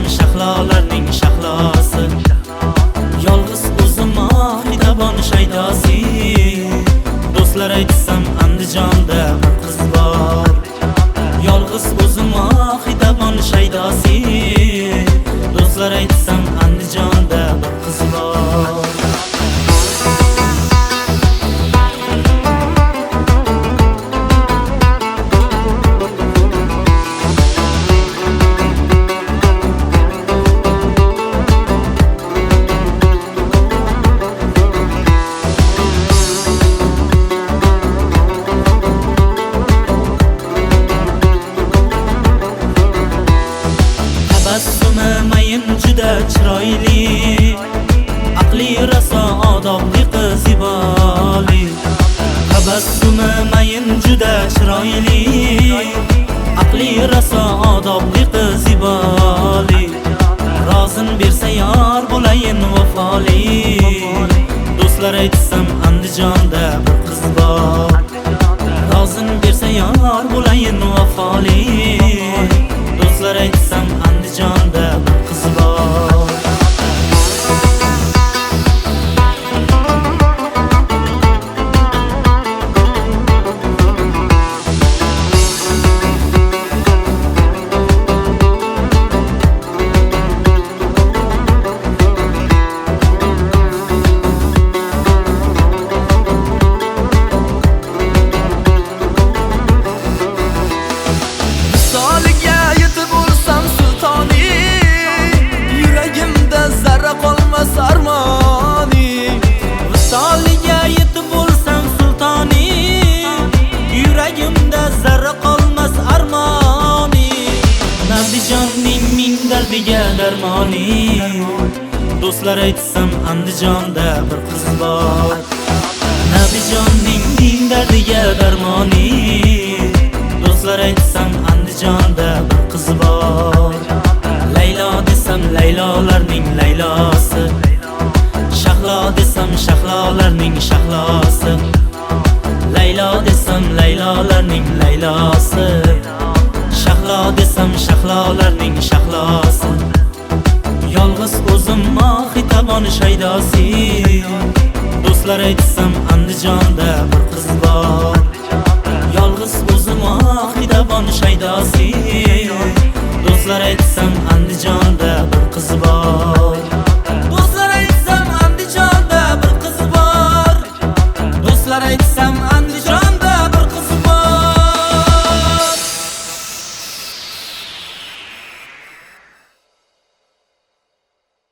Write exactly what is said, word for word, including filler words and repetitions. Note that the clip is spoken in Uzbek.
shahlolarning shahlosi. Yolg'iz o'zim xiyobon shaydosi. Do'stlar aytsam Andijonda bir qiz bor. Yolg'iz o'zim xiyobon shaydosi. Do'stlar aytsam Andijonda bir qiz bor. Tabassumi mayin juda chiroyli, aqli raso odobli qiz ziboli. Tabassumi mayin juda chiroyli, aqli raso odobli qiz ziboli. Rozin bersa yor bo'layin vafoli. Do'stlar aytsam Andijonda bir qiz bor. Rozin bersa yor bo'layin vafoli. Do'stlar aytsam Andijonda bir qiz bor. Andijonning ming dardiga darmoni. Do'stlar aytsam Andijonda bir qiz bor. Nabijonning ming dardiga darmoni. Do'stlar aytsam Andijonda bir qiz bor. Laylo desam Laylolarning laylosi. Shahlo desam shahlolarning shahlosi. Laylo desam Laylolarning laylosi. Shahlo desam shahlolarning shahlosi. Yolg'iz o'zim xiyobon shaydosi. Do'stlar aytsam Andijonda bir qiz bor. Yolg'iz o'zim xiyobon shaydosi. Do'stlar aytsam Andijon